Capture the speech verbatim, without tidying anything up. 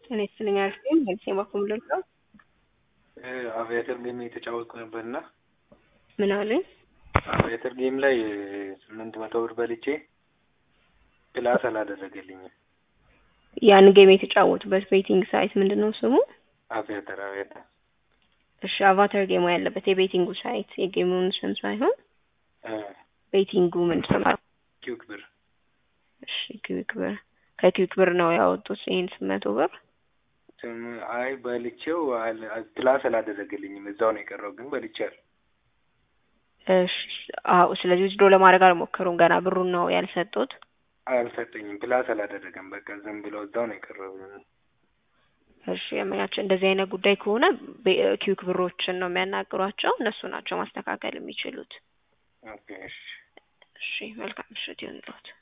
እኔ ስለኛል ግን መልስ የማቆምልህ ነው። አቪያተር ጌም የተጫወትኩ ነበርና ምን አለኝ? አቪያተር ጌም ላይ ስምንት መቶ ብር በልቼ ፕላስ አላደረገልኝም። ያን ጌም የተጫወቱበት ቤቲንግ ሳይት ምንድነው ስሙ? አቪያተር አቪያተር እሺ አቫተር ጌሙ ያለበት የቤቲንጉ ሳይት የጌሙን ስም ሳይሆን እ ቤቲንጉ ምንድን ነው? ኪውክ ብር። እሺ ኪውክ ብር ከኪውክ ብር ነው ያወጡት ይሄን ስምንት መቶ ብር? ስም አይ በልቼው ፕላስ አላደረገልኝም እዛው ነው የቀረው ግን በልቻለሁ። እሺ አዎ ስለዚህ ዊዝድሮ ለማድረግ አልሞከሩም ገና ብሩን ነው ያልሰጡት? አልሰጠኝም ፕላስ አላደረገም በቃ ዝም ብሎ እዛው ነው የቀረው። እሺ የማያቸው እንደዚህ አይነት ጉዳይ ከሆነ ኪውክ ብሮችን ነው የሚያናግሯቸው እነሱ ናቸው ማስተካከል የሚችሉት። ኦኬ እሺ እሺ መልካም ምሽት ይሁንልዎት።